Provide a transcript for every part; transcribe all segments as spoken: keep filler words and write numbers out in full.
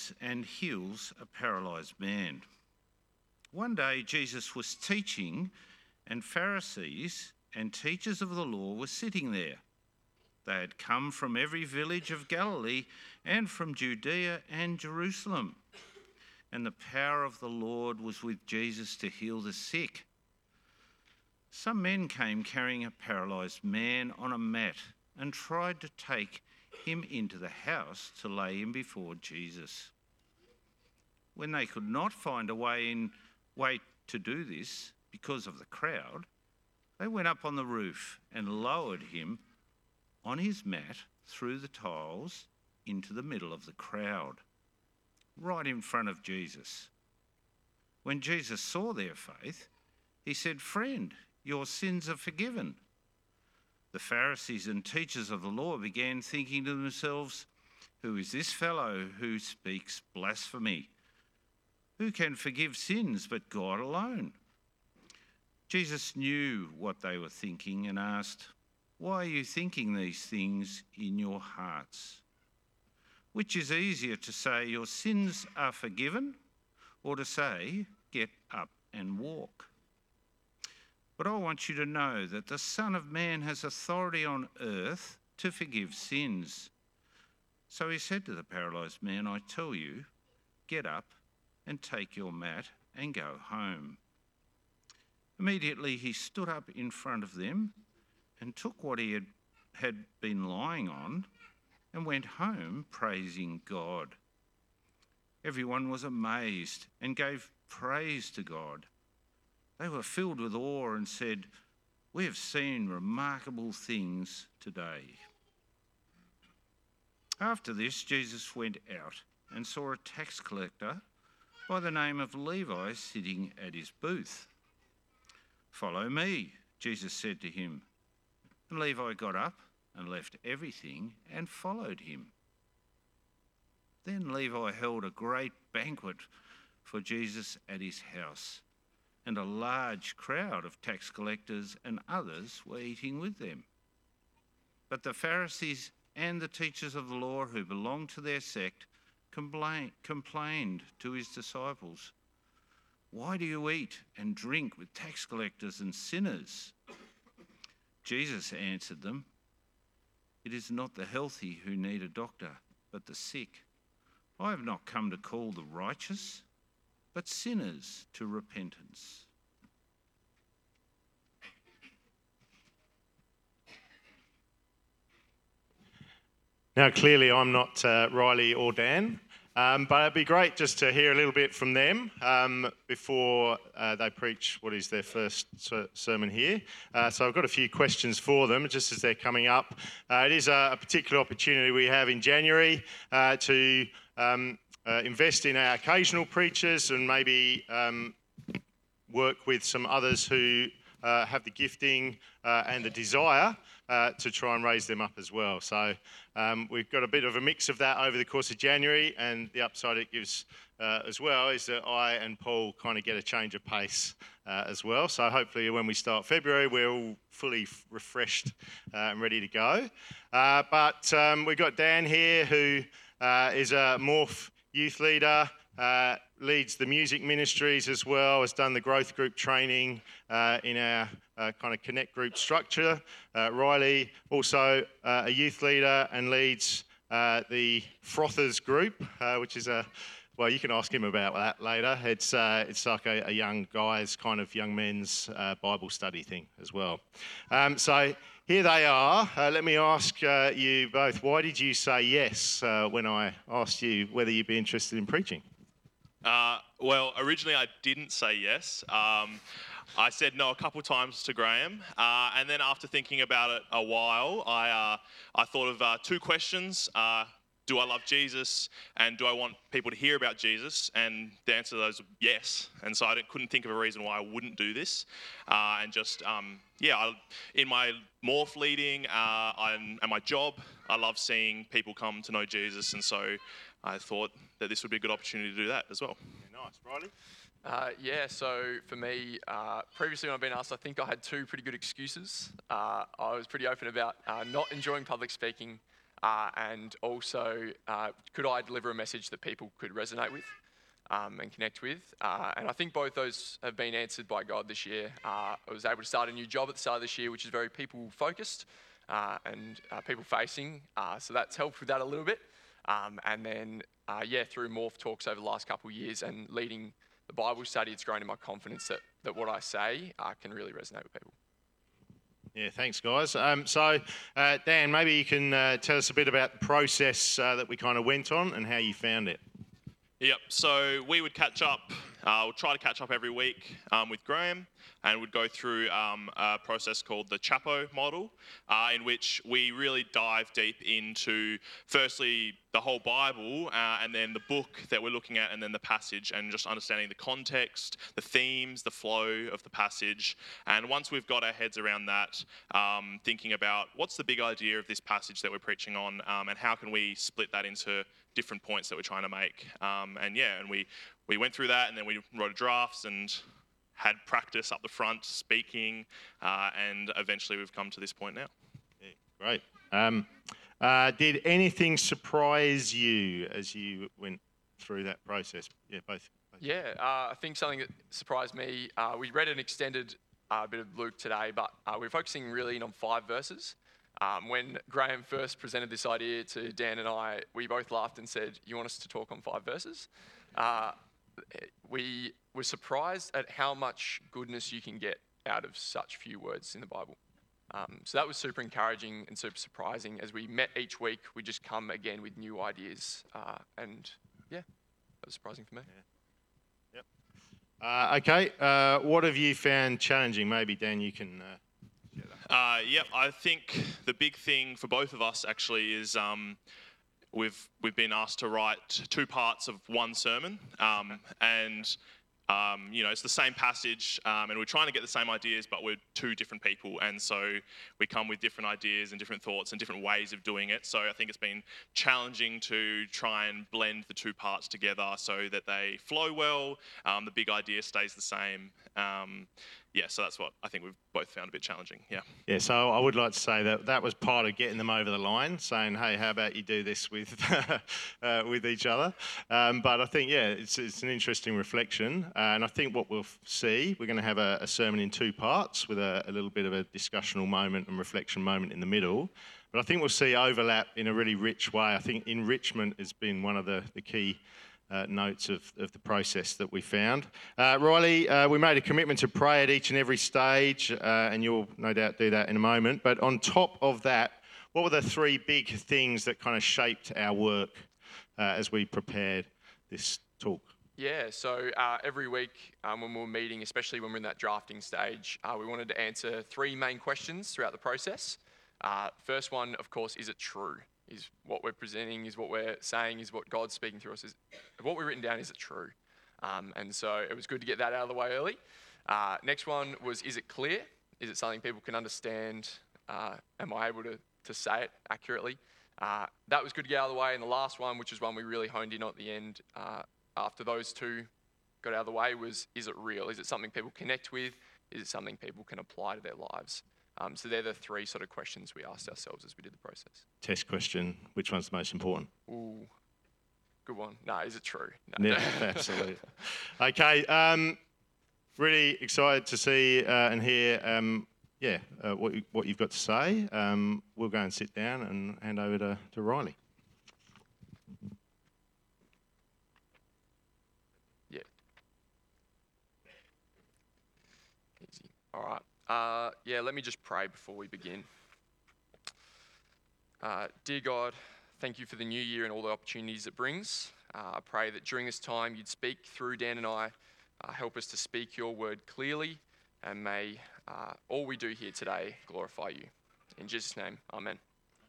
Jesus and heals a paralysed man. One day Jesus was teaching, and Pharisees and teachers of the law were sitting there. They had come from every village of Galilee and from Judea and Jerusalem. And the power of the Lord was with Jesus to heal the sick. Some men came carrying a paralysed man on a mat and tried to take him into the house to lay him before Jesus. When they could not find a way in way to do this because of the crowd, they went up on the roof and lowered him on his mat through the tiles into the middle of the crowd, right in front of Jesus. When Jesus saw their faith, he said, "Friend, your sins are forgiven." The Pharisees and teachers of the law began thinking to themselves, "Who is this fellow who speaks blasphemy? Who can forgive sins but God alone?" Jesus knew what they were thinking and asked, "Why are you thinking these things in your hearts? Which is easier to say, 'Your sins are forgiven,' or to say, 'Get up and walk'? But I want you to know that the Son of Man has authority on earth to forgive sins." So he said to the paralysed man, "I tell you, get up and take your mat and go home." Immediately he stood up in front of them and took what he had, had been lying on and went home praising God. Everyone was amazed and gave praise to God. They were filled with awe and said, "We have seen remarkable things today." After this, Jesus went out and saw a tax collector by the name of Levi sitting at his booth. "Follow me," Jesus said to him. And Levi got up and left everything and followed him. Then Levi held a great banquet for Jesus at his house, and a large crowd of tax collectors and others were eating with them. But the Pharisees and the teachers of the law who belonged to their sect complain, complained to his disciples, "Why do you eat and drink with tax collectors and sinners?" Jesus answered them, "It is not the healthy who need a doctor, but the sick. I have not come to call the righteous, but sinners to repentance." Now, clearly I'm not uh, Riley or Dan, um, but it'd be great just to hear a little bit from them um, before uh, they preach what is their first ser- sermon here. Uh, so I've got a few questions for them just as they're coming up. Uh, it is a, a particular opportunity we have in January uh, to um, uh, invest in our occasional preachers and maybe um, work with some others who uh, have the gifting uh, and the desire uh, to try and raise them up as well. So um, we've got a bit of a mix of that over the course of January, and the upside it gives uh, as well is that I and Paul kind of get a change of pace uh, as well. So hopefully when we start February, we're all fully f- refreshed uh, and ready to go. Uh, but um, we've got Dan here who uh, is a Morph youth leader, uh, leads the music ministries as well, has done the growth group training uh, in our uh, kind of connect group structure. Uh, Riley, also uh, a youth leader and leads uh, the Frothers group, uh, which is a, well, you can ask him about that later. It's uh, it's like a, a young guys, kind of young men's uh, Bible study thing as well. Um, so here they are. Uh, let me ask uh, you both, why did you say yes uh, when I asked you whether you'd be interested in preaching? Uh, well, originally I didn't say yes. Um, I said no a couple times to Graham, uh, and then after thinking about it a while, I uh, I thought of uh, two questions. Uh, do I love Jesus, and do I want people to hear about Jesus? And the answer to those are yes. And so I didn't, couldn't think of a reason why I wouldn't do this. Uh, and just, um, yeah, I, in my morph leading uh, and, and my job, I love seeing people come to know Jesus. And so I thought that this would be a good opportunity to do that as well. Yeah, nice. Riley? Uh, yeah, so for me, uh, previously when I've been asked, I think I had two pretty good excuses. Uh, I was pretty open about uh, not enjoying public speaking, Uh, and also, uh, could I deliver a message that people could resonate with um, and connect with? Uh, and I think both those have been answered by God this year. Uh, I was able to start a new job at the start of this year, which is very people-focused uh, and uh, people-facing. Uh, so that's helped with that a little bit. Um, and then, uh, yeah, through Morph Talks over the last couple of years and leading the Bible study, it's grown in my confidence that, that what I say uh, can really resonate with people. Yeah, thanks, guys. Um, so, uh, Dan, maybe you can uh, tell us a bit about the process uh, that we kind of went on and how you found it. Yep, so we would catch up, uh, we'll try to catch up every week um, with Graham, and we'd go through um, a process called the Chapo model, uh, in which we really dive deep into, firstly, the whole Bible, uh, and then the book that we're looking at, and then the passage, and just understanding the context, the themes, the flow of the passage. And once we've got our heads around that, um, thinking about what's the big idea of this passage that we're preaching on, um, and how can we split that into different points that we're trying to make. Um, and yeah, and we, we went through that, and then we wrote drafts and had practice up the front, speaking, uh, and eventually we've come to this point now. Yeah, great. Um, uh, did anything surprise you as you went through that process? Yeah, both. both. Yeah, uh, I think something that surprised me, uh, we read an extended uh, bit of Luke today, but uh, we're focusing really in on five verses. Um, when Graham first presented this idea to Dan and I, we both laughed and said, "You want us to talk on five verses?" Uh, we were surprised at how much goodness you can get out of such few words in the Bible. Um, so that was super encouraging and super surprising. As we met each week, we just come again with new ideas. Uh, and yeah, that was surprising for me. Yeah. Yep. Uh, okay, uh, what have you found challenging? Maybe, Dan, you can... Uh, Uh, yep, I think the big thing for both of us actually is um, we've we've been asked to write two parts of one sermon, um, and um, you know it's the same passage, um, and we're trying to get the same ideas, but we're two different people, and so we come with different ideas and different thoughts and different ways of doing it. So I think it's been challenging to try and blend the two parts together so that they flow well. Um, the big idea stays the same. Um, Yeah, so that's what I think we've both found a bit challenging, yeah. Yeah, so I would like to say that that was part of getting them over the line, saying, hey, how about you do this with uh, with each other? Um, but I think, yeah, it's, it's an interesting reflection. Uh, and I think what we'll see, we're going to have a, a sermon in two parts with a, a little bit of a discussional moment and reflection moment in the middle. But I think we'll see overlap in a really rich way. I think enrichment has been one of the, the key Uh, notes of, of the process that we found. Uh, Riley, uh, we made a commitment to pray at each and every stage, uh, and you'll no doubt do that in a moment. But on top of that, what were the three big things that kind of shaped our work uh, as we prepared this talk? Yeah, so uh, every week um, when we were meeting, especially when we're in that drafting stage, uh, we wanted to answer three main questions throughout the process. Uh, first one, of course, is it true? Is what we're presenting, is what we're saying, is what God's speaking through us, is what we've written down, is it true? Um, and so it was good to get that out of the way early. Uh, next one was, is it clear? Is it something people can understand? Uh, am I able to, to say it accurately? Uh, that was good to get out of the way. And the last one, which is one we really honed in on at the end, uh, after those two got out of the way, was, is it real? Is it something people connect with? Is it something people can apply to their lives? Um, so they're the three sort of questions we asked ourselves as we did the process. Test question, which one's the most important? Ooh, good one. No, is it true? No. Yeah, absolutely. Okay, um, really excited to see uh, and hear, um, yeah, uh, what, you, what you've got to say. Um, we'll go and sit down and hand over to, to Riley. Yeah. Easy. All right. Uh, yeah, let me just pray before we begin. Uh, dear God, thank you for the new year and all the opportunities it brings. Uh, I pray that during this time you'd speak through Dan and I, uh, help us to speak your word clearly, and may uh, all we do here today glorify you. In Jesus' name, amen.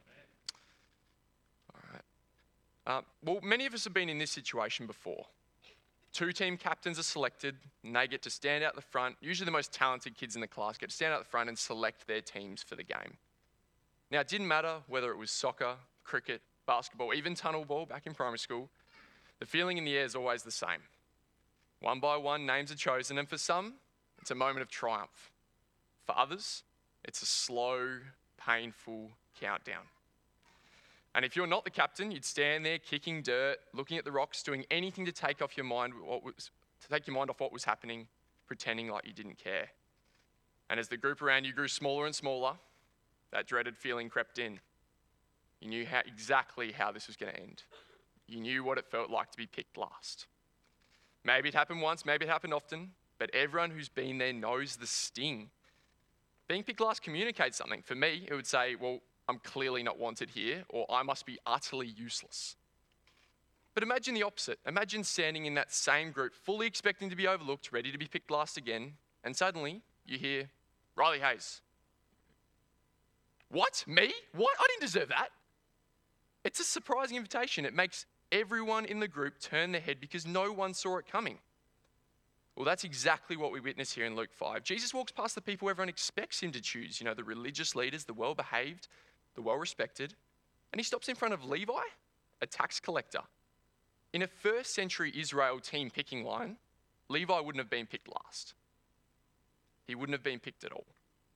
All right. Uh, well, many of us have been in this situation before. Two team captains are selected, and they get to stand out the front. Usually the most talented kids in the class get to stand out the front and select their teams for the game. Now, it didn't matter whether it was soccer, cricket, basketball, even tunnel ball back in primary school. The feeling in the air is always the same. One by one, names are chosen, and for some, it's a moment of triumph. For others, it's a slow, painful countdown. And if you're not the captain, you'd stand there kicking dirt, looking at the rocks, doing anything to take off your mind what was to take your mind off what was happening, pretending like you didn't care. And as the group around you grew smaller and smaller, that dreaded feeling crept in. You knew how, exactly how this was going to end. You knew what it felt like to be picked last. Maybe it happened once, maybe it happened often, but everyone who's been there knows the sting. Being picked last communicates something. For me, it would say, well, I'm clearly not wanted here, or I must be utterly useless. But imagine the opposite. Imagine standing in that same group, fully expecting to be overlooked, ready to be picked last again, and suddenly you hear, Riley Hayes. What? Me? What? I didn't deserve that. It's a surprising invitation. It makes everyone in the group turn their head because no one saw it coming. Well, that's exactly what we witness here in Luke five. Jesus walks past the people everyone expects him to choose, you know, the religious leaders, the well-behaved, the well-respected, and he stops in front of Levi, a tax collector. In a first century Israel team picking line, Levi wouldn't have been picked last. He wouldn't have been picked at all.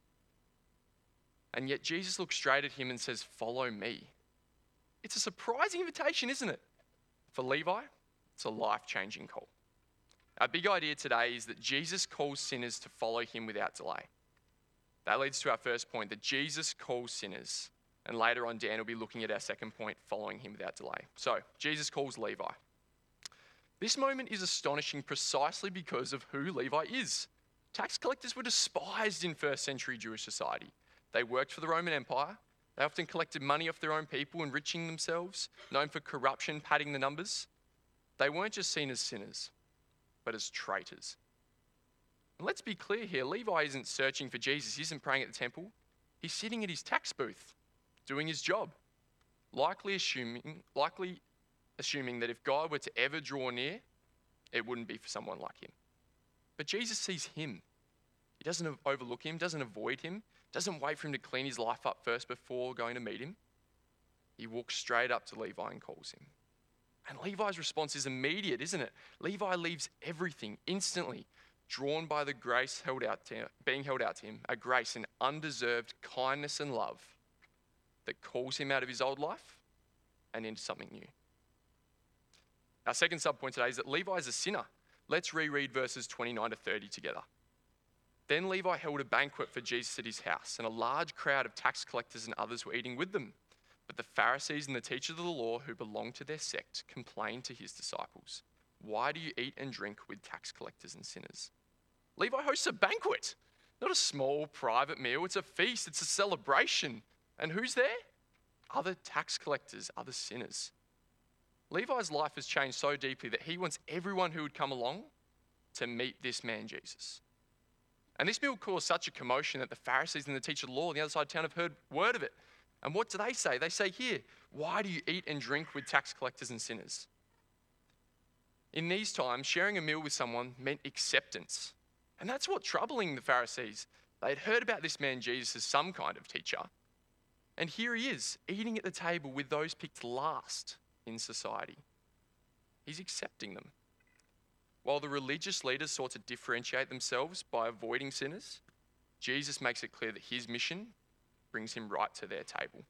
And yet Jesus looks straight at him and says, follow me. It's a surprising invitation, isn't it? For Levi, it's a life-changing call. Our big idea today is that Jesus calls sinners to follow him without delay. That leads to our first point, that Jesus calls sinners. And later on, Dan will be looking at our second point, following him without delay. So, Jesus calls Levi. This moment is astonishing precisely because of who Levi is. Tax collectors were despised in first century Jewish society. They worked for the Roman Empire. They often collected money off their own people, enriching themselves, known for corruption, padding the numbers. They weren't just seen as sinners, but as traitors. And let's be clear here, Levi isn't searching for Jesus. He isn't praying at the temple. He's sitting at his tax booth, doing his job, likely assuming, likely assuming that if God were to ever draw near, it wouldn't be for someone like him. But Jesus sees him. He doesn't overlook him, doesn't avoid him, doesn't wait for him to clean his life up first before going to meet him. He walks straight up to Levi and calls him. And Levi's response is immediate, isn't it? Levi leaves everything instantly, drawn by the grace held out to him, being held out to him, a grace and undeserved kindness and love that calls him out of his old life and into something new. Our second subpoint today is that Levi is a sinner. Let's reread verses twenty-nine to thirty together. Then Levi held a banquet for Jesus at his house, and a large crowd of tax collectors and others were eating with them. But the Pharisees and the teachers of the law who belonged to their sect complained to his disciples, "Why do you eat and drink with tax collectors and sinners?" Levi hosts a banquet, not a small private meal. It's a feast, it's a celebration. And who's there? Other tax collectors, other sinners. Levi's life has changed so deeply that he wants everyone who would come along to meet this man, Jesus. And this meal caused such a commotion that the Pharisees and the teacher of the law on the other side of town have heard word of it. And what do they say? They say here, "Why do you eat and drink with tax collectors and sinners?" In these times, sharing a meal with someone meant acceptance. And that's what's troubling the Pharisees. They had heard about this man Jesus as some kind of teacher. And here he is, eating at the table with those picked last in society. He's accepting them. While the religious leaders sought to differentiate themselves by avoiding sinners, Jesus makes it clear that his mission brings him right to their table.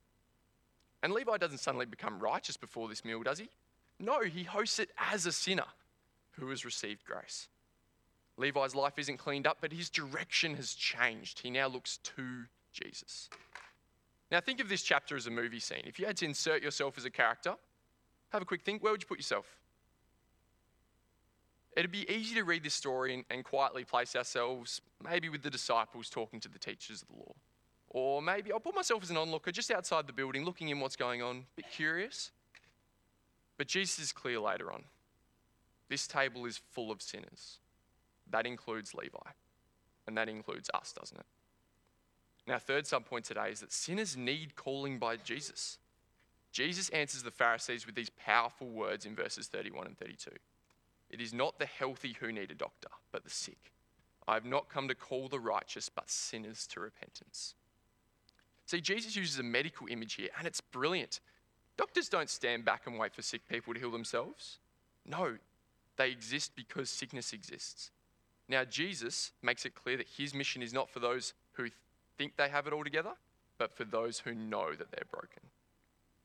And Levi doesn't suddenly become righteous before this meal, does he? No, he hosts it as a sinner who has received grace. Levi's life isn't cleaned up, but his direction has changed. He now looks to Jesus. Now think of this chapter as a movie scene. If you had to insert yourself as a character, have a quick think, where would you put yourself? It'd be easy to read this story and, and quietly place ourselves maybe with the disciples talking to the teachers of the law. Or maybe I'll put myself as an onlooker just outside the building, looking in what's going on, a bit curious. But Jesus is clear later on. This table is full of sinners. That includes Levi. And that includes us, doesn't it? Now, third subpoint today is that sinners need calling by Jesus. Jesus answers the Pharisees with these powerful words in verses thirty-one and thirty-two. "It is not the healthy who need a doctor, but the sick. I have not come to call the righteous, but sinners to repentance." See, Jesus uses a medical image here, and it's brilliant. Doctors don't stand back and wait for sick people to heal themselves. No, they exist because sickness exists. Now, Jesus makes it clear that his mission is not for those who think they have it all together, but for those who know that they're broken.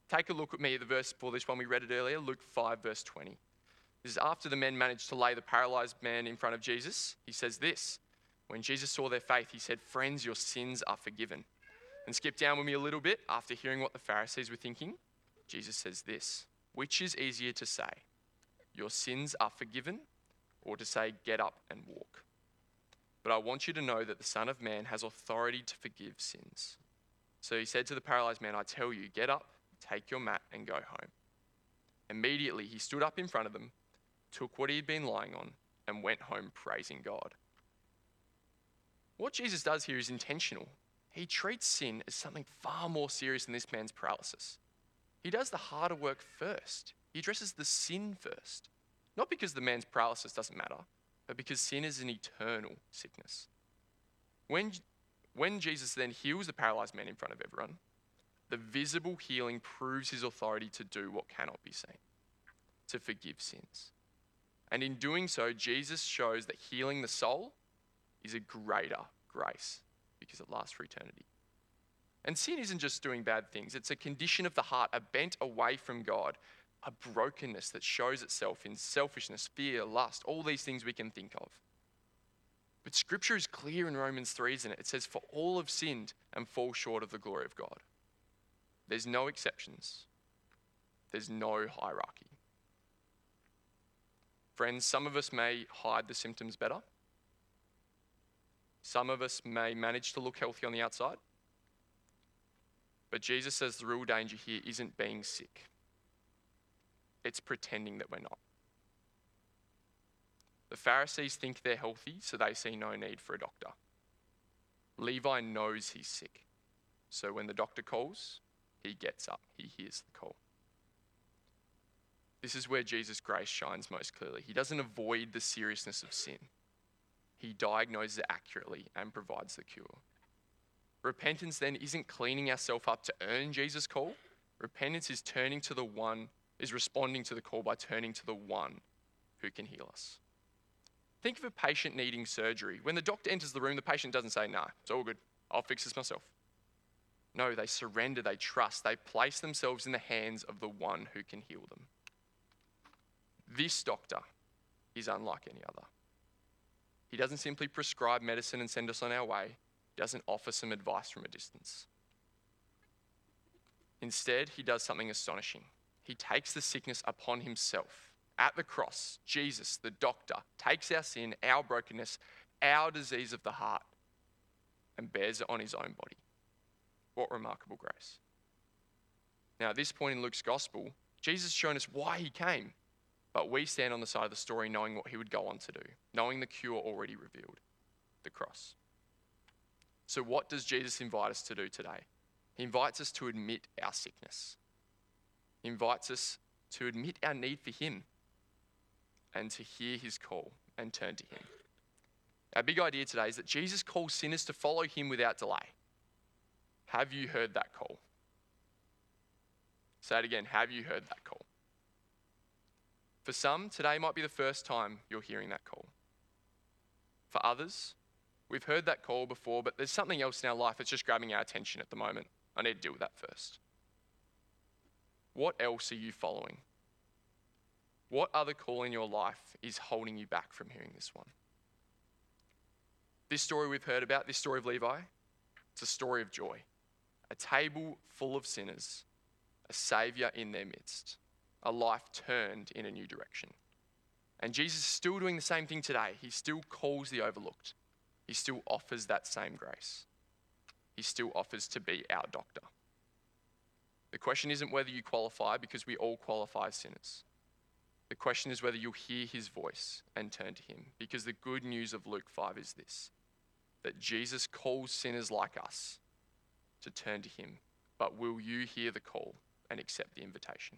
Take a look at me at the verse for this one we read it earlier, Luke five, verse twenty. This is after the men managed to lay the paralyzed man in front of Jesus. He says this, when Jesus saw their faith, he said, "Friends, your sins are forgiven." And skip down with me a little bit. After hearing what the Pharisees were thinking, Jesus says this, which is easier to say, your sins are forgiven, or to say, get up and walk? But I want you to know that the Son of Man has authority to forgive sins. So he said to the paralyzed man, I tell you, get up, take your mat and go home. Immediately he stood up in front of them, took what he had been lying on, and went home praising God. What Jesus does here is intentional. He treats sin as something far more serious than this man's paralysis. He does the harder work first. He addresses the sin first. Not because the man's paralysis doesn't matter, but because sin is an eternal sickness. When, when Jesus then heals the paralyzed man in front of everyone, the visible healing proves his authority to do what cannot be seen, to forgive sins. And in doing so, Jesus shows that healing the soul is a greater grace because it lasts for eternity. And sin isn't just doing bad things. It's a condition of the heart, a bent away from God, a brokenness that shows itself in selfishness, fear, lust, all these things we can think of. But Scripture is clear in Romans three, isn't it? It says, for all have sinned and fall short of the glory of God. There's no exceptions. There's no hierarchy. Friends, some of us may hide the symptoms better. Some of us may manage to look healthy on the outside. But Jesus says the real danger here isn't being sick. It's pretending that we're not. The Pharisees think they're healthy, so they see no need for a doctor. Levi knows he's sick. So when the doctor calls, he gets up. He hears the call. This is where Jesus' grace shines most clearly. He doesn't avoid the seriousness of sin. He diagnoses it accurately and provides the cure. Repentance then isn't cleaning ourselves up to earn Jesus' call. Repentance is turning to the one, is responding to the call by turning to the one who can heal us. Think of a patient needing surgery. When the doctor enters the room, the patient doesn't say, nah, it's all good. I'll fix this myself. No, they surrender, they trust, they place themselves in the hands of the one who can heal them. This doctor is unlike any other. He doesn't simply prescribe medicine and send us on our way. He doesn't offer some advice from a distance. Instead, he does something astonishing. He takes the sickness upon himself. At the cross, Jesus, the doctor, takes our sin, our brokenness, our disease of the heart, and bears it on his own body. What remarkable grace. Now, at this point in Luke's gospel, Jesus has shown us why he came, but we stand on the side of the story knowing what he would go on to do, knowing the cure already revealed, the cross. So what does Jesus invite us to do today? He invites us to admit our sickness. He invites us to admit our need for him and to hear his call and turn to him. Our big idea today is that Jesus calls sinners to follow him without delay. Have you heard that call? Say it again. Have you heard that call? For some, today might be the first time you're hearing that call. For others, we've heard that call before, but there's something else in our life that's just grabbing our attention at the moment. I need to deal with that first. What else are you following? What other call in your life is holding you back from hearing this one? This story we've heard about, this story of Levi, it's a story of joy. A table full of sinners, a saviour in their midst, a life turned in a new direction. And Jesus is still doing the same thing today. He still calls the overlooked. He still offers that same grace. He still offers to be our doctor. The question isn't whether you qualify, because we all qualify as sinners. The question is whether you'll hear his voice and turn to him, because the good news of Luke five is this, that Jesus calls sinners like us to turn to him, but will you hear the call and accept the invitation?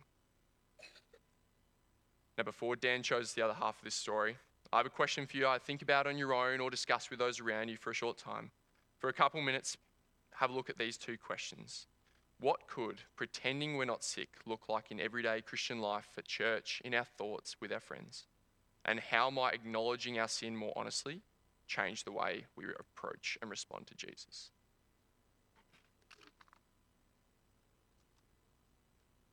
Now, before Dan shows the other half of this story, I have a question for you to think about on your own or discuss with those around you for a short time. For a couple minutes, have a look at these two questions. What could pretending we're not sick look like in everyday Christian life, at church, in our thoughts, with our friends? And how might acknowledging our sin more honestly change the way we approach and respond to Jesus?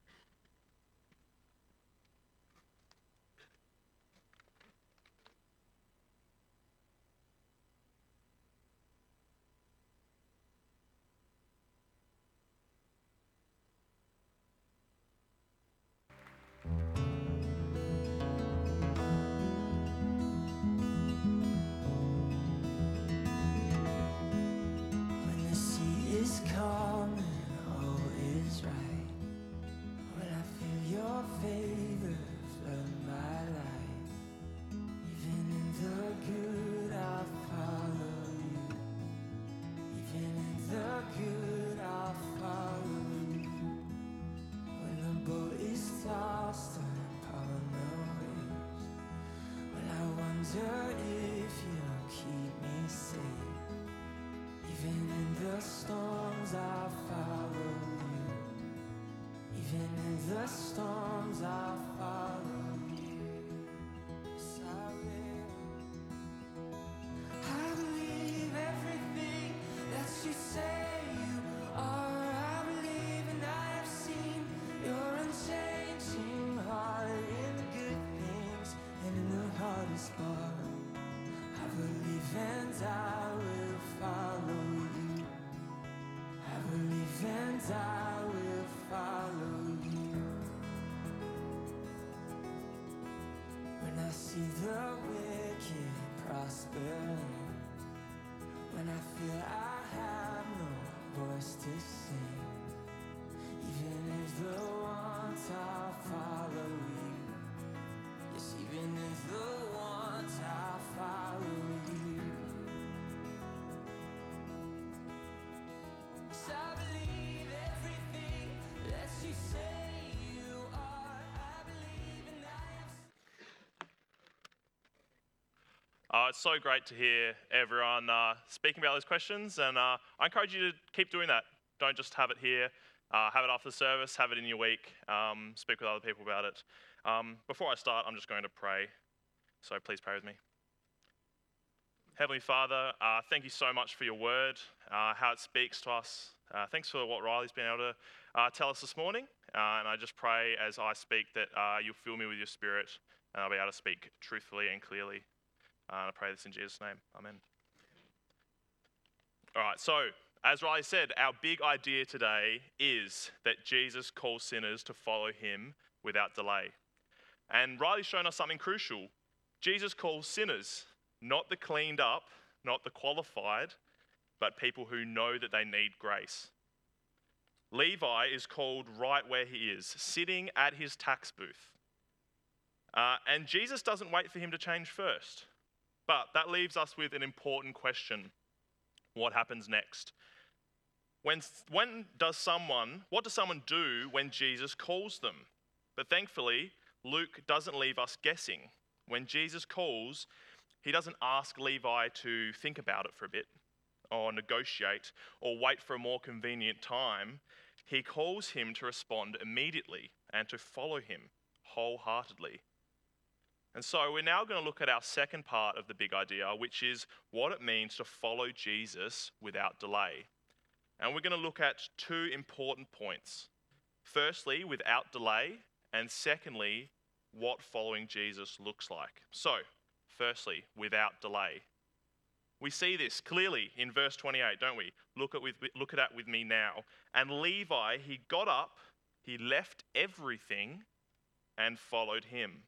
wonder if you'll keep me safe. Even in the storms I'll follow you. Even in the storms I'll follow you. Yes, I will. I believe everything that you say you are. I believe and I have seen your unchanging heart in the good things and in the hardest part. I believe and I will follow you. I believe and I will follow you. When I see the wicked prosper, when I feel I have no voice to sing, even if the ones I'll follow you. Yes, even if the ones I'll follow you. Yes, I believe everything that you say you are. I believe and I am. Uh, it's so great to hear everyone uh, speaking about those questions, and uh, I encourage you to keep doing that. Don't just have it here. Uh, have it after the service, have it in your week, um, speak with other people about it. Um, before I start, I'm just going to pray, so please pray with me. Heavenly Father, uh, thank you so much for your word, uh, how it speaks to us. Uh, thanks for what Riley's been able to uh, tell us this morning, uh, and I just pray as I speak that uh, you'll fill me with your spirit, and I'll be able to speak truthfully and clearly. Uh, and I pray this in Jesus' name. Amen. All right, so as Riley said, our big idea today is that Jesus calls sinners to follow him without delay. And Riley's shown us something crucial. Jesus calls sinners, not the cleaned up, not the qualified, but people who know that they need grace. Levi is called right where he is, sitting at his tax booth. Uh, and Jesus doesn't wait for him to change first. But that leaves us with an important question. What happens next? When, when does someone, what does someone do when Jesus calls them? But thankfully, Luke doesn't leave us guessing. When Jesus calls, he doesn't ask Levi to think about it for a bit, or negotiate, or wait for a more convenient time. He calls him to respond immediately and to follow him wholeheartedly. And so we're now going to look at our second part of the big idea, which is what it means to follow Jesus without delay. And we're going to look at two important points. Firstly, without delay, and secondly, what following Jesus looks like. So, firstly, without delay. We see this clearly in verse twenty-eight, don't we? Look at, with, look at that with me now. And Levi, he got up, he left everything and followed him.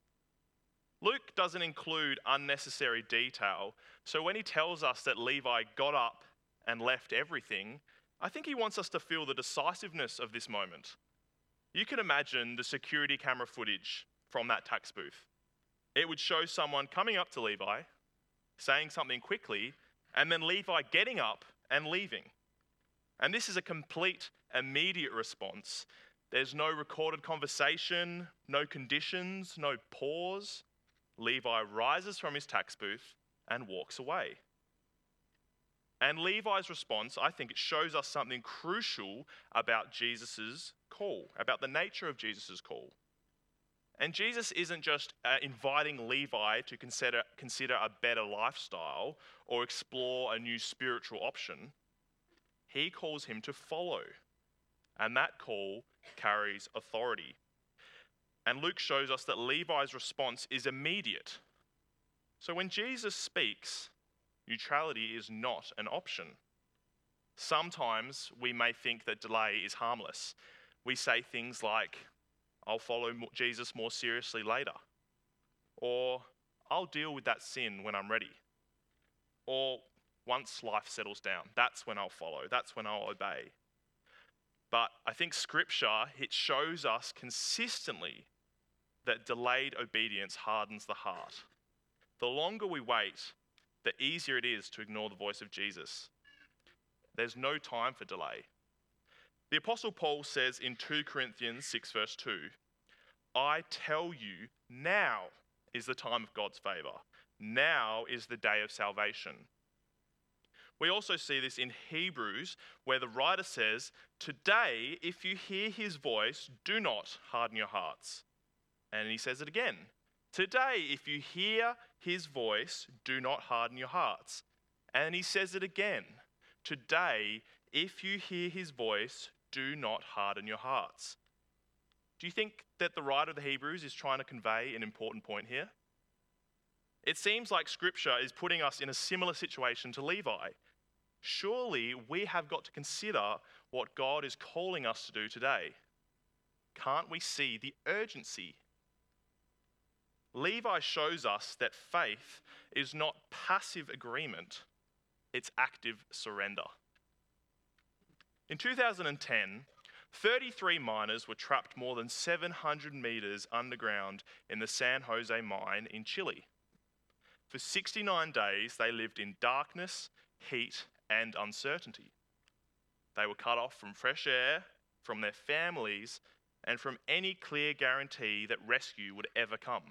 Luke doesn't include unnecessary detail, so when he tells us that Levi got up and left everything, I think he wants us to feel the decisiveness of this moment. You can imagine the security camera footage from that tax booth. It would show someone coming up to Levi, saying something quickly, and then Levi getting up and leaving. And this is a complete, immediate response. There's no recorded conversation, no conditions, no pause. Levi rises from his tax booth and walks away. And Levi's response, I think it shows us something crucial about Jesus' call, about the nature of Jesus' call. And Jesus isn't just uh, inviting Levi to consider, consider a better lifestyle or explore a new spiritual option. He calls him to follow. And that call carries authority. And Luke shows us that Levi's response is immediate. So when Jesus speaks, neutrality is not an option. Sometimes we may think that delay is harmless. We say things like, I'll follow Jesus more seriously later. Or, I'll deal with that sin when I'm ready. Or, once life settles down, that's when I'll follow, that's when I'll obey. But I think Scripture, it shows us consistently that delayed obedience hardens the heart. The longer we wait, the easier it is to ignore the voice of Jesus. There's no time for delay. The Apostle Paul says in two Corinthians six verse two, I tell you now, is the time of God's favour. Now is the day of salvation. We also see this in Hebrews, where the writer says, "Today, if you hear his voice, do not harden your hearts." And he says it again. "Today, if you hear his voice, do not harden your hearts." And he says it again. "Today, if you hear his voice, do not harden your hearts." Do you think that the writer of the Hebrews is trying to convey an important point here? It seems like Scripture is putting us in a similar situation to Levi. Surely we have got to consider what God is calling us to do today. Can't we see the urgency? Levi shows us that faith is not passive agreement, it's active surrender. In two thousand ten, thirty-three miners were trapped more than seven hundred metres underground in the San Jose mine in Chile. For sixty-nine days, they lived in darkness, heat, and uncertainty. They were cut off from fresh air, from their families, and from any clear guarantee that rescue would ever come.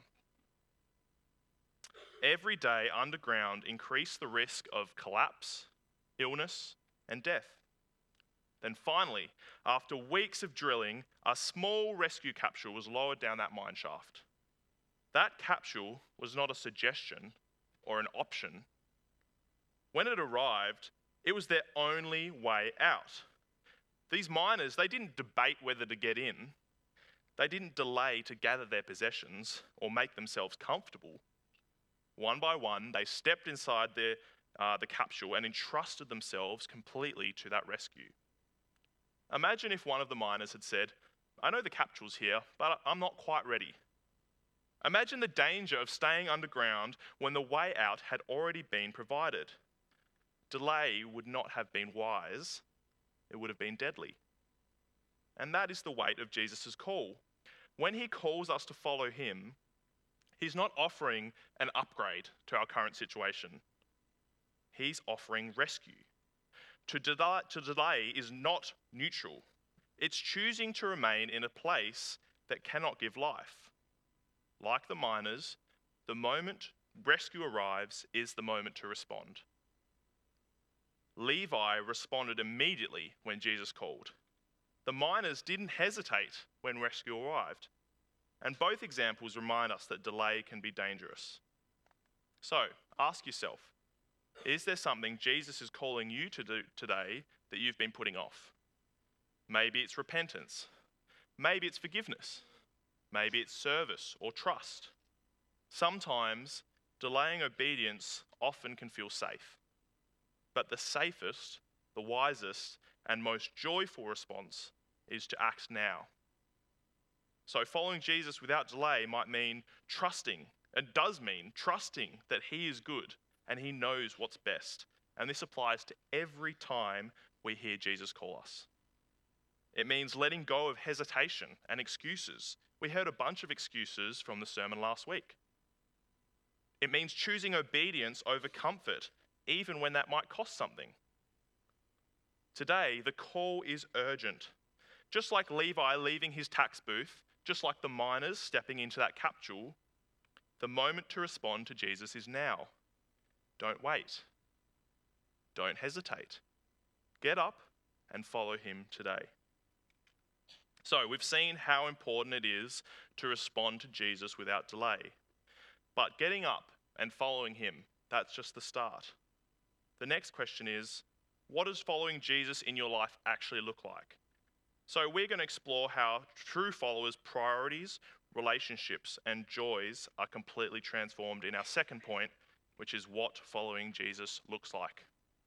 Every day underground increased the risk of collapse, illness, and death. Then finally, after weeks of drilling, a small rescue capsule was lowered down that mine shaft. That capsule was not a suggestion or an option. When it arrived, it was their only way out. These miners, they didn't debate whether to get in. They didn't delay to gather their possessions or make themselves comfortable. One by one, they stepped inside their, uh, the capsule and entrusted themselves completely to that rescue. Imagine if one of the miners had said, "I know the capsule's here, but I'm not quite ready." Imagine the danger of staying underground when the way out had already been provided. Delay would not have been wise, it would have been deadly. And that is the weight of Jesus' call. When he calls us to follow him, he's not offering an upgrade to our current situation. He's offering rescue. To delay, to delay is not neutral. It's choosing to remain in a place that cannot give life. Like the miners, the moment rescue arrives is the moment to respond. Levi responded immediately when Jesus called. The miners didn't hesitate when rescue arrived. And both examples remind us that delay can be dangerous. So, ask yourself, is there something Jesus is calling you to do today that you've been putting off? Maybe it's repentance. Maybe it's forgiveness. Maybe it's service or trust. Sometimes delaying obedience often can feel safe. But the safest, the wisest, and most joyful response is to act now. So following Jesus without delay might mean trusting. It does mean trusting that he is good and he knows what's best. And this applies to every time we hear Jesus call us. It means letting go of hesitation and excuses. We heard a bunch of excuses from the sermon last week. It means choosing obedience over comfort, even when that might cost something. Today, the call is urgent. Just like Levi leaving his tax booth, just like the miners stepping into that capsule, the moment to respond to Jesus is now. Don't wait. Don't hesitate. Get up and follow him today. So we've seen how important it is to respond to Jesus without delay. But getting up and following him, that's just the start. The next question is, what does following Jesus in your life actually look like? So we're going to explore how true followers' priorities, relationships, and joys are completely transformed in our second point, which is what following Jesus looks like.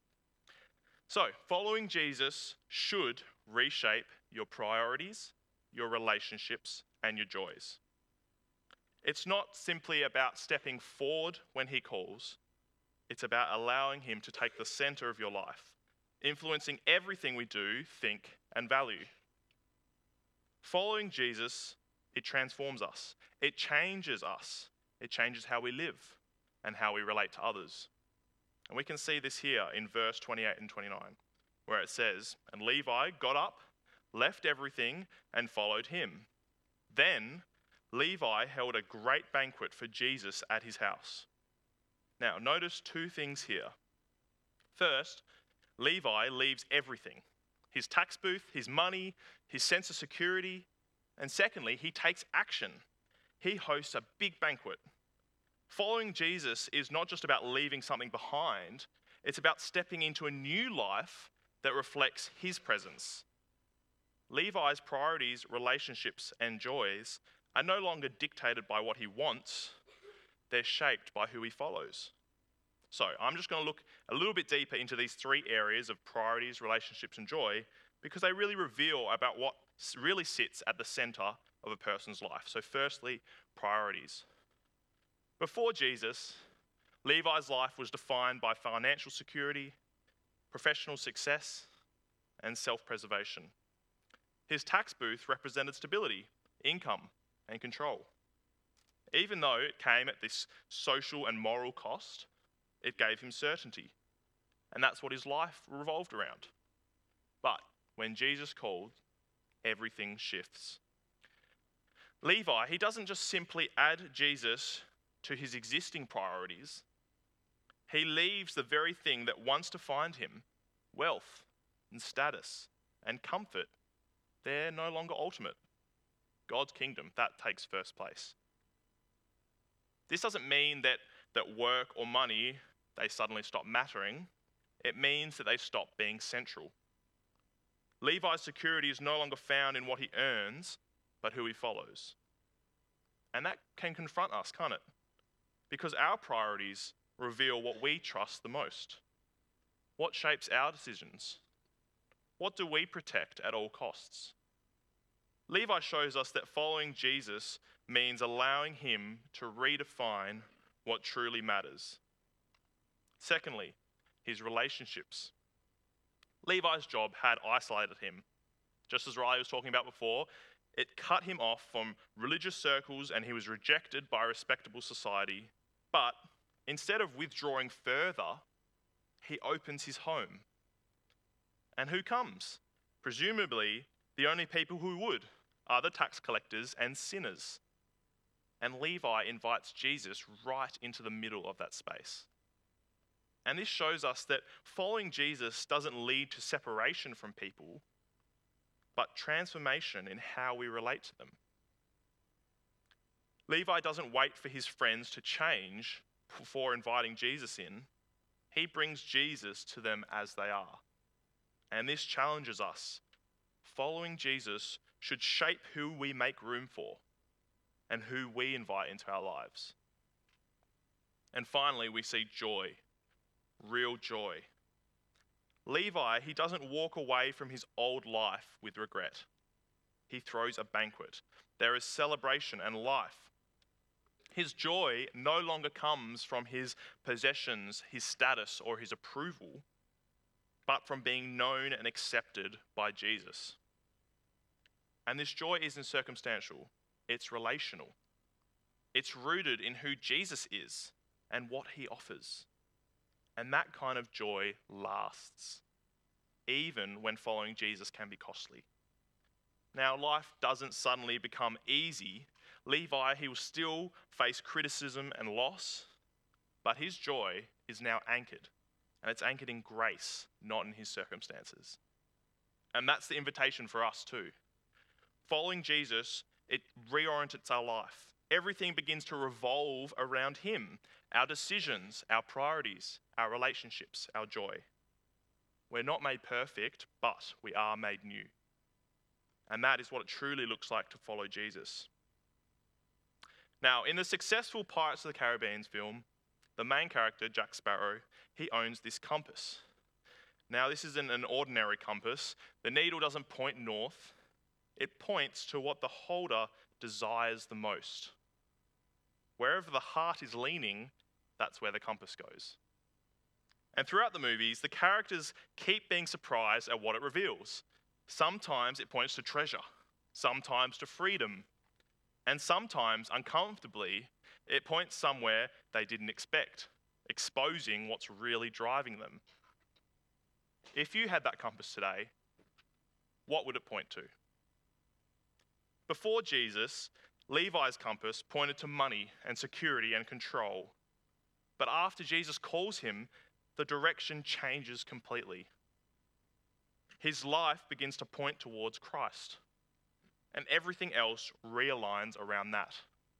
So, following Jesus should reshape your priorities, your relationships, and your joys. It's not simply about stepping forward when he calls. It's about allowing him to take the center of your life, influencing everything we do, think, and value. Following Jesus, it transforms us. It changes us. It changes how we live and how we relate to others. And we can see this here in verse twenty-eight and twenty-nine, where it says, "And Levi got up, left everything, and followed him. Then Levi held a great banquet for Jesus at his house. Now, notice two things here. First, Levi leaves everything: his tax booth, his money, his sense of security. And secondly, he takes action. He hosts a big banquet. Following Jesus is not just about leaving something behind, it's about stepping into a new life that reflects his presence. Levi's priorities, relationships, and joys are no longer dictated by what he wants, they're shaped by who he follows. So I'm just going to look a little bit deeper into these three areas of priorities, relationships, and joy, because they really reveal about what really sits at the center of a person's life. So firstly, priorities. Before Jesus, Levi's life was defined by financial security, professional success, and self-preservation. His tax booth represented stability, income, and control. Even though it came at this social and moral cost, it gave him certainty. And that's what his life revolved around. But when Jesus called, everything shifts. Levi, he doesn't just simply add Jesus to his existing priorities. He leaves the very thing that wants to find him, wealth and status and comfort. They're no longer ultimate. God's kingdom, that takes first place. This doesn't mean that, that work or money, they suddenly stop mattering. It means that they stop being central. Levi's security is no longer found in what he earns, but who he follows. And that can confront us, can't it? Because our priorities reveal what we trust the most. What shapes our decisions? What do we protect at all costs? Levi shows us that following Jesus means allowing him to redefine what truly matters. Secondly, his relationships. Levi's job had isolated him. Just as Riley was talking about before, it cut him off from religious circles and he was rejected by respectable society. But instead of withdrawing further, he opens his home. And who comes? Presumably, the only people who would are the tax collectors and sinners. And Levi invites Jesus right into the middle of that space. And this shows us that following Jesus doesn't lead to separation from people, but transformation in how we relate to them. Levi doesn't wait for his friends to change before inviting Jesus in. He brings Jesus to them as they are. And this challenges us. Following Jesus should shape who we make room for and who we invite into our lives. And finally, we see joy. Real joy. Levi, he doesn't walk away from his old life with regret. He throws a banquet. There is celebration and life. His joy no longer comes from his possessions, his status, or his approval, but from being known and accepted by Jesus. And this joy isn't circumstantial, it's relational. It's rooted in who Jesus is and what he offers. And that kind of joy lasts, even when following Jesus can be costly. Now, life doesn't suddenly become easy. Levi, he will still face criticism and loss, but his joy is now anchored, and it's anchored in grace, not in his circumstances. And that's the invitation for us too. Following Jesus, it reorients our life. Everything begins to revolve around him. Our decisions, our priorities, our relationships, our joy. We're not made perfect, but we are made new. And that is what it truly looks like to follow Jesus. Now, in the successful Pirates of the Caribbean film, the main character, Jack Sparrow, he owns this compass. Now, this isn't an ordinary compass. The needle doesn't point north. It points to what the holder desires the most. Wherever the heart is leaning, that's where the compass goes. And throughout the movies, the characters keep being surprised at what it reveals. Sometimes it points to treasure, sometimes to freedom, and sometimes, uncomfortably, it points somewhere they didn't expect, exposing what's really driving them. If you had that compass today, what would it point to? Before Jesus, Levi's compass pointed to money and security and control. But after Jesus calls him, the direction changes completely. His life begins to point towards Christ, and everything else realigns around that.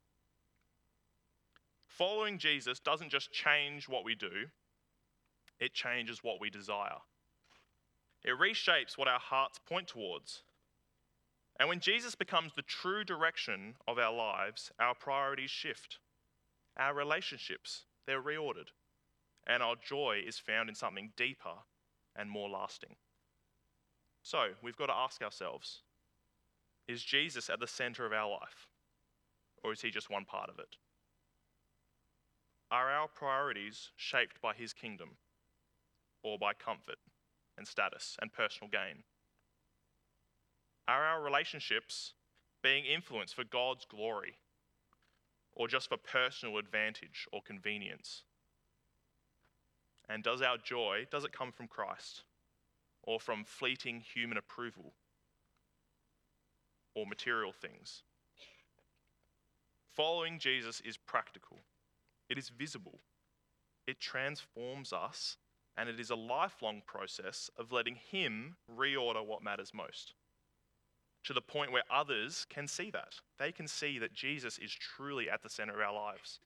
Following Jesus doesn't just change what we do, it changes what we desire. It reshapes what our hearts point towards. And when Jesus becomes the true direction of our lives, our priorities shift. Our relationships, they're reordered. And our joy is found in something deeper and more lasting. So, we've got to ask ourselves, is Jesus at the center of our life? Or is he just one part of it? Are our priorities shaped by his kingdom? Or by comfort and status and personal gain? Are our relationships being influenced for God's glory or just for personal advantage or convenience? And does our joy, does it come from Christ or from fleeting human approval or material things? Following Jesus is practical. It is visible. It transforms us, and it is a lifelong process of letting him reorder what matters most, to the point where others can see that. They can see that Jesus is truly at the center of our lives.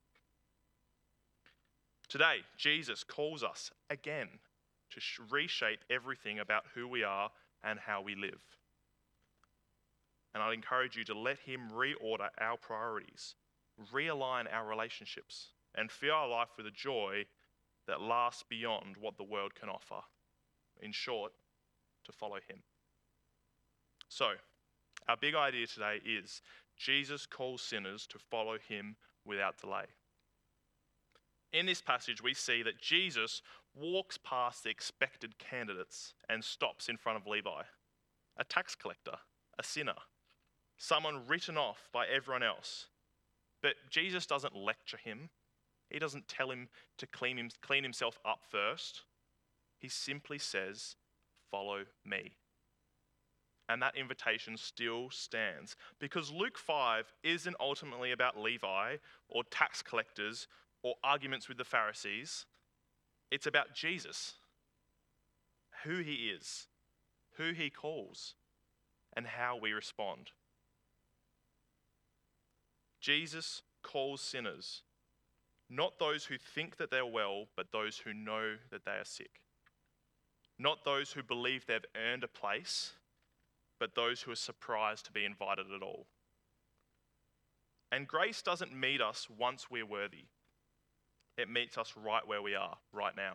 Today, Jesus calls us again to reshape everything about who we are and how we live. And I'd encourage you to let him reorder our priorities, realign our relationships, and fill our life with a joy that lasts beyond what the world can offer. In short, to follow him. So, our big idea today is Jesus calls sinners to follow him without delay. In this passage, we see that Jesus walks past the expected candidates and stops in front of Levi, a tax collector, a sinner, someone written off by everyone else. But Jesus doesn't lecture him. He doesn't tell him to clean, him, clean himself up first. He simply says, "Follow me." And that invitation still stands, because Luke five isn't ultimately about Levi or tax collectors or arguments with the Pharisees. It's about Jesus, who he is, who he calls, and how we respond. Jesus calls sinners, not those who think that they're well, but those who know that they are sick. Not those who believe they've earned a place, but those who are surprised to be invited at all. And grace doesn't meet us once we're worthy. It meets us right where we are, right now.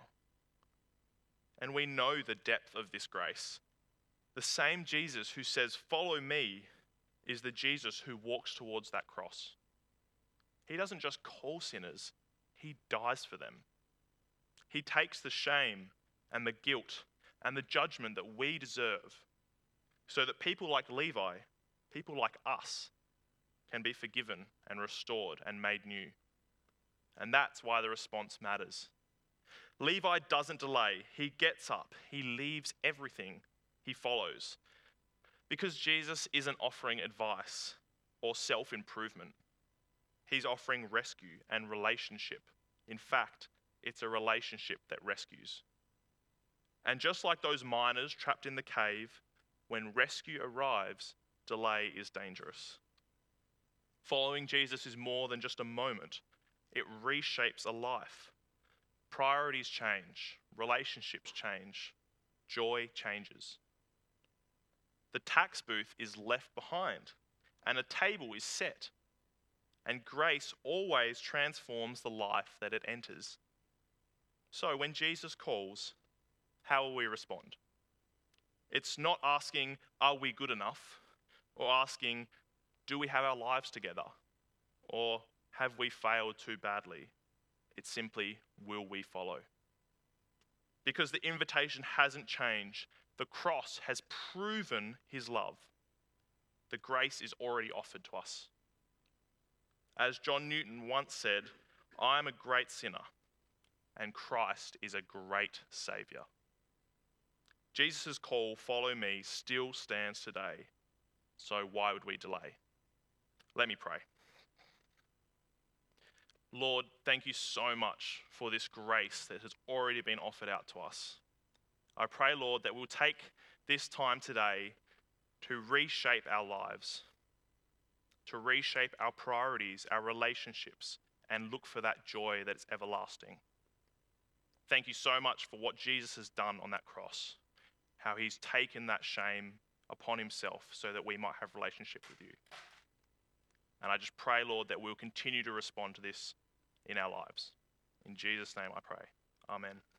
And we know the depth of this grace. The same Jesus who says, "Follow me," is the Jesus who walks towards that cross. He doesn't just call sinners, he dies for them. He takes the shame and the guilt and the judgment that we deserve, so that people like Levi, people like us, can be forgiven and restored and made new. And that's why the response matters. Levi doesn't delay. He gets up. He leaves everything. He follows. Because Jesus isn't offering advice or self-improvement. He's offering rescue and relationship. In fact, it's a relationship that rescues. And just like those miners trapped in the cave, when rescue arrives, delay is dangerous. Following Jesus is more than just a moment. It reshapes a life. Priorities change, relationships change, joy changes. The tax booth is left behind, and a table is set. And grace always transforms the life that it enters. So when Jesus calls, how will we respond? It's not asking, are we good enough? Or asking, do we have our lives together? Or have we failed too badly? It's simply, will we follow? Because the invitation hasn't changed. The cross has proven his love. The grace is already offered to us. As John Newton once said, I am a great sinner, and Christ is a great Saviour. Jesus' call, follow me, still stands today. So why would we delay? Let me pray. Lord, thank you so much for this grace that has already been offered out to us. I pray, Lord, that we'll take this time today to reshape our lives, to reshape our priorities, our relationships, and look for that joy that's everlasting. Thank you so much for what Jesus has done on that cross, how he's taken that shame upon himself so that we might have relationship with you. And I just pray, Lord, that we'll continue to respond to this in our lives. In Jesus' name I pray. Amen.